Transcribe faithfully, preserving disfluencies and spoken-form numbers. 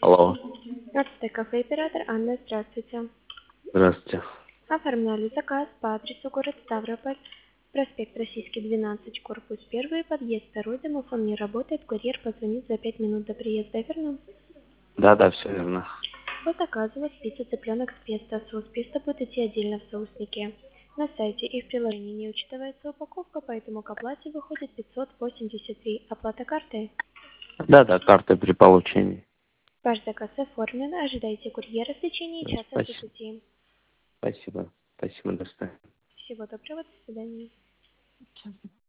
Алло. Ацтек кафе оператор Анна, здравствуйте. Здравствуйте. Оформляли заказ по адресу город Ставрополь, проспект Российский, двенадцать, корпус один, подъезд второй, домофон не работает, курьер позвонит за пять минут до приезда, верно? Да, да, все верно. По заказу у вас пицца цыпленок с песто, соус песто будет идти отдельно в соуснике. На сайте и в приложении не учитывается упаковка, поэтому к оплате выходит пятьсот восемьдесят три. Оплата картой. Да, да, карты при получении. Ваш заказ оформлен, ожидайте курьера в течение Да, часа спасибо. двадцати. Спасибо. Спасибо, до свидания. Всего доброго, до свидания.